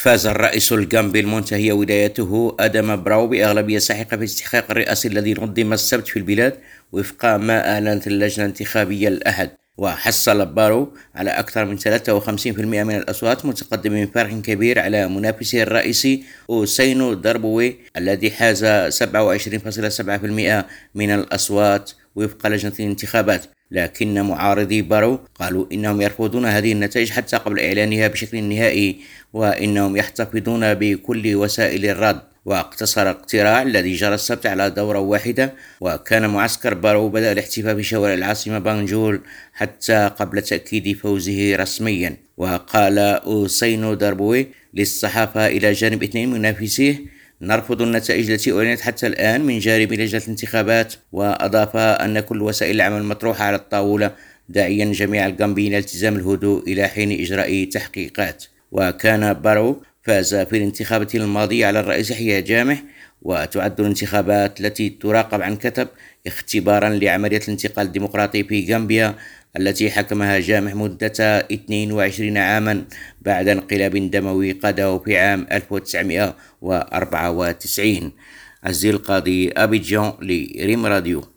فاز الرئيس الغامبي المنتهي ولايته آدم براو بأغلبية ساحقة في الاستحقاق الرئاسي الذي نظم السبت في البلاد وفق ما أعلنت اللجنة الانتخابية الأحد. وحصل بارو على أكثر من 53% من الأصوات، متقدم من فرق كبير على منافسه الرئيسي أوسينو داربوي الذي حاز 27.7% من الأصوات وفق لجنة الانتخابات. لكن معارضي بارو قالوا إنهم يرفضون هذه النتائج حتى قبل إعلانها بشكل نهائي، وإنهم يحتفظون بكل وسائل الرد. واقتصر الاقتراع الذي جرى السبت على دورة واحدة، وكان معسكر بارو بدأ الاحتفال في شوارع العاصمة بانجول حتى قبل تأكيد فوزه رسميا. وقال أوسينو داربوي للصحافة إلى جانب 2 منافسيه: نرفض النتائج التي أعلنت حتى الآن من جانب لجنة الانتخابات. وأضاف أن كل وسائل العمل مطروحة على الطاولة، داعيا جميع الغامبيين الالتزام الهدوء إلى حين إجراء تحقيقات. وكان بارو فاز في الانتخابات الماضية على الرئيس يحيى جامح، وتعد الانتخابات التي تراقب عن كثب اختبارا لعملية الانتقال الديمقراطي في غامبيا التي حكمها جامح مدة 22 عاما بعد انقلاب دموي قاده في عام 1994. عزيز القاضي، أبيجان، لريم راديو.